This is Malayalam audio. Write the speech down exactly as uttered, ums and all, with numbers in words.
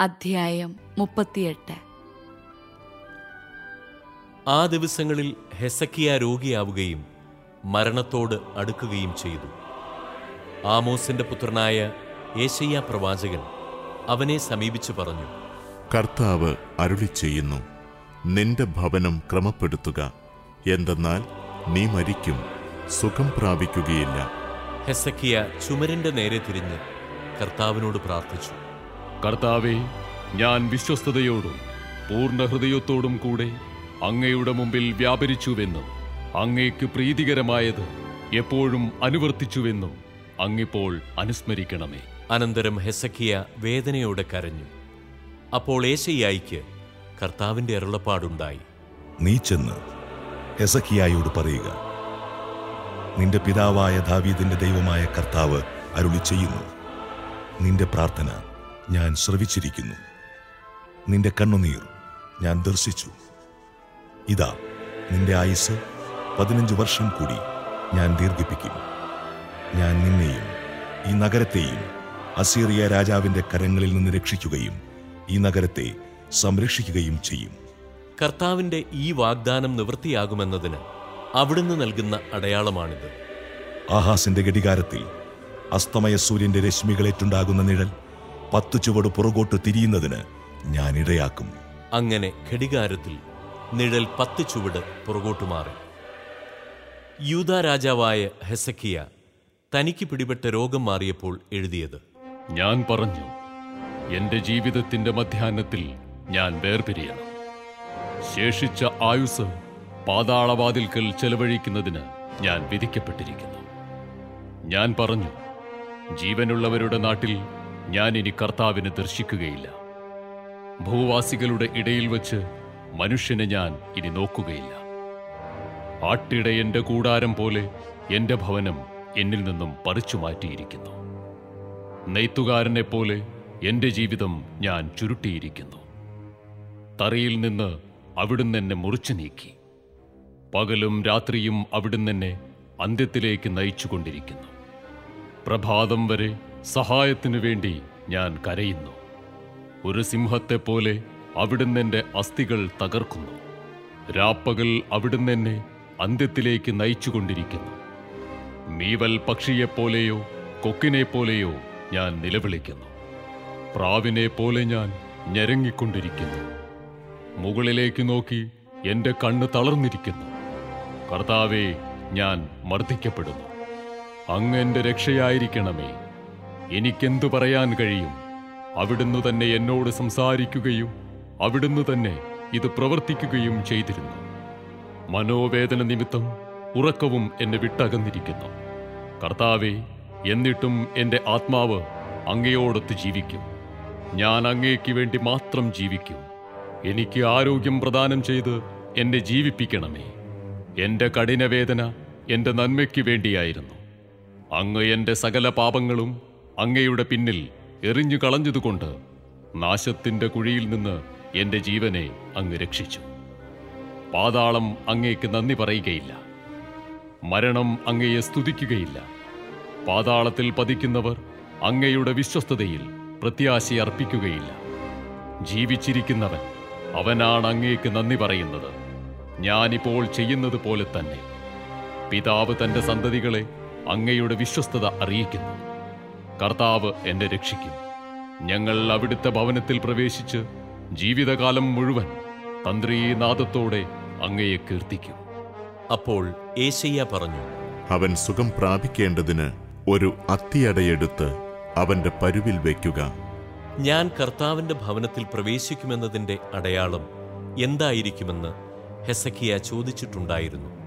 അധ്യായം മുപ്പത്തിയെട്ട്. ആ ദിവസങ്ങളിൽ ഹെസക്കിയ രോഗിയാവുകയും മരണത്തോട് അടുക്കുകയും ചെയ്തു. ആമോസിന്റെ പുത്രനായ യേശയ്യാ പ്രവാചകൻ അവനെ സമീപിച്ചു പറഞ്ഞു, കർത്താവ് അരുളിച്ചെയ്യുന്നു, നിന്റെ ഭവനം ക്രമപ്പെടുത്തുക, എന്തെന്നാൽ നീ മരിക്കും, സുഖം പ്രാപിക്കുകയില്ല. ഹെസക്കിയ ചുമരിന്റെ നേരെ തിരിഞ്ഞ് കർത്താവിനോട് പ്രാർത്ഥിച്ചു. കർത്താവേ, ഞാൻ വിശ്വസ്തയോടും പൂർണ്ണ ഹൃദയത്തോടും കൂടെ അങ്ങയുടെ മുമ്പിൽ വ്യാപരിച്ചുവെന്നും അങ്ങേക്ക് പ്രീതികരമായത് എപ്പോഴും അനുവർത്തിച്ചുവെന്നും അങ്ങിപ്പോൾ അനുസ്മരിക്കണമേ. അനന്തരം ഹെസക്കിയ വേദനയോടെ കരഞ്ഞു. അപ്പോൾ യേശയ്യായിക്ക് കർത്താവിന്റെ അരുളപ്പാടുണ്ടായി. നീ ചെന്ന് ഹെസക്കിയായോട് പറയുക, നിന്റെ പിതാവായ ദാവീദിന്റെ ദൈവമായ കർത്താവ് അരുളിച്ചെയ്യുന്നു, നിന്റെ പ്രാർത്ഥന ഞാൻ ശ്രവിച്ചിരിക്കുന്നു, നിന്റെ കണ്ണുനീർ ഞാൻ ദർശിച്ചു. ഇതാ, നിന്റെ ആയുസ് പതിനഞ്ച് വർഷം കൂടി ഞാൻ ദീർഘിപ്പിക്കും. ഞാൻ നിന്നെയും ഈ നഗരത്തെയും അസീറിയ രാജാവിന്റെ കരങ്ങളിൽ നിന്ന് രക്ഷിക്കുകയും ഈ നഗരത്തെ സംരക്ഷിക്കുകയും ചെയ്യും. കർത്താവിന്റെ ഈ വാഗ്ദാനം നിവൃത്തിയാകുമെന്നതിന് അവിടുന്ന് നൽകുന്ന അടയാളമാണിത്. ആഹാസിന്റെ ഘടികാരത്തിൽ അസ്തമയ സൂര്യന്റെ രശ്മികളേറ്റുണ്ടാകുന്ന നിഴൽ പത്തു ചുവട് പുറകോട്ട് തിരിയുന്നതിന് ഞാൻ ഇടയാക്കും. അങ്ങനെ ഘടികാരത്തിൽ നിഴൽ പത്ത് ചുവട് പുറകോട്ടു മാറി. യൂദാ രാജാവായ ഹെസക്കിയ തനിക്ക് പിടിപെട്ട രോഗം മാറിയപ്പോൾ എഴുതിയത്: ഞാൻ പറഞ്ഞു, എന്റെ ജീവിതത്തിന്റെ മധ്യാഹ്നത്തിൽ ഞാൻ വേർപിരിയണം. ശേഷിച്ച ആയുസ് പാതാളവാതിൽക്കൽ ചെലവഴിക്കുന്നതിന് ഞാൻ വിധിക്കപ്പെട്ടിരിക്കുന്നു. ഞാൻ പറഞ്ഞു, ജീവനുള്ളവരുടെ നാട്ടിൽ ഞാൻ ഇനി കർത്താവിനെ ദർശിക്കുകയില്ല. ഭൂവാസികളുടെ ഇടയിൽ വച്ച് മനുഷ്യനെ ഞാൻ ഇനി നോക്കുകയില്ല. ആട്ടിടയന്റെ കൂടാരം പോലെ എന്റെ ഭവനം എന്നിൽ നിന്നും പറിച്ചു മാറ്റിയിരിക്കുന്നു. നെയ്ത്തുകാരനെ പോലെ എന്റെ ജീവിതം ഞാൻ ചുരുട്ടിയിരിക്കുന്നു. തറിയിൽ നിന്ന് അവിടുന്ന് എന്നെ മുറിച്ചു നീക്കി. പകലും രാത്രിയും അവിടുന്ന് എന്നെ അന്ത്യത്തിലേക്ക് നയിച്ചുകൊണ്ടിരിക്കുന്നു. പ്രഭാതം വരെ സഹായത്തിനു വേണ്ടി ഞാൻ കരയുന്നു. ഒരു സിംഹത്തെപ്പോലെ അവിടുന്ന് എന്റെ അസ്ഥികൾ തകർക്കുന്നു. രാപ്പകൽ അവിടുന്ന് എന്നെ അന്ത്യത്തിലേക്ക് നയിച്ചുകൊണ്ടിരിക്കുന്നു. മീവൽ പക്ഷിയെപ്പോലെയോ കൊക്കിനെപ്പോലെയോ ഞാൻ നിലവിളിക്കുന്നു. പ്രാവിനെ പോലെ ഞാൻ ഞെരങ്ങിക്കൊണ്ടിരിക്കുന്നു. മുകളിലേക്ക് നോക്കി എന്റെ കണ്ണ് തളർന്നിരിക്കുന്നു. കർത്താവേ, ഞാൻ മർദ്ദിക്കപ്പെടുന്നു. അങ്ങ് എന്റെ രക്ഷയായിരിക്കണമേ. എനിക്കെന്തു പറയാൻ കഴിയും? അവിടുന്ന് തന്നെ എന്നോട് സംസാരിക്കുകയും അവിടുന്ന് തന്നെ ഇത് പ്രവർത്തിക്കുകയും ചെയ്തിരുന്നു. മനോവേദന നിമിത്തം ഉറക്കവും എന്നെ വിട്ടകന്നിരിക്കുന്നു. കർത്താവേ, എന്നിട്ടും എന്റെ ആത്മാവ് അങ്ങയോടൊത്ത് ജീവിക്കും. ഞാൻ അങ്ങേക്ക് വേണ്ടി മാത്രം ജീവിക്കും. എനിക്ക് ആരോഗ്യം പ്രദാനം ചെയ്ത് എന്നെ ജീവിപ്പിക്കണമേ. എന്റെ കഠിനവേദന എന്റെ നന്മയ്ക്ക് വേണ്ടിയായിരുന്നു. അങ്ങ് എന്റെ സകല പാപങ്ങളും അങ്ങയുടെ പിന്നിൽ എറിഞ്ഞു കളഞ്ഞതുകൊണ്ട് നാശത്തിന്റെ കുഴിയിൽ നിന്ന് എന്റെ ജീവനെ അങ്ങ് രക്ഷിച്ചു. പാതാളം അങ്ങേക്ക് നന്ദി പറയുകയില്ല. മരണം അങ്ങയെ സ്തുതിക്കുകയില്ല. പാതാളത്തിൽ പതിക്കുന്നവർ അങ്ങയുടെ വിശ്വസ്തതയിൽ പ്രത്യാശയർപ്പിക്കുകയില്ല. ജീവിച്ചിരിക്കുന്നവൻ അവനാണ് അങ്ങേക്ക് നന്ദി പറയുന്നത്. ഞാനിപ്പോൾ ചെയ്യുന്നത് പോലെ തന്നെ. പിതാവ് തന്റെ സന്തതികളെ അങ്ങയുടെ വിശ്വസ്തത അറിയിക്കുന്നു. കർത്താവ് എന്നെ രക്ഷിക്കും. ഞങ്ങൾ അവിടുത്തെ ഭവനത്തിൽ പ്രവേശിച്ച് ജീവിതകാലം മുഴുവൻ തന്ത്രീനാദത്തോടെ അങ്ങയെ കീർത്തിക്കും. അപ്പോൾ യേശയ്യാ പറഞ്ഞു, അവൻ സുഖം പ്രാപിക്കേണ്ടതിന് ഒരു അത്തിയടയെടുത്ത് അവന്റെ പരുവിൽ വയ്ക്കുക. ഞാൻ കർത്താവിന്റെ ഭവനത്തിൽ പ്രവേശിക്കുമെന്നതിന്റെ അടയാളം എന്തായിരിക്കുമെന്ന് ഹെസക്കിയ ചോദിച്ചിട്ടുണ്ടായിരുന്നു.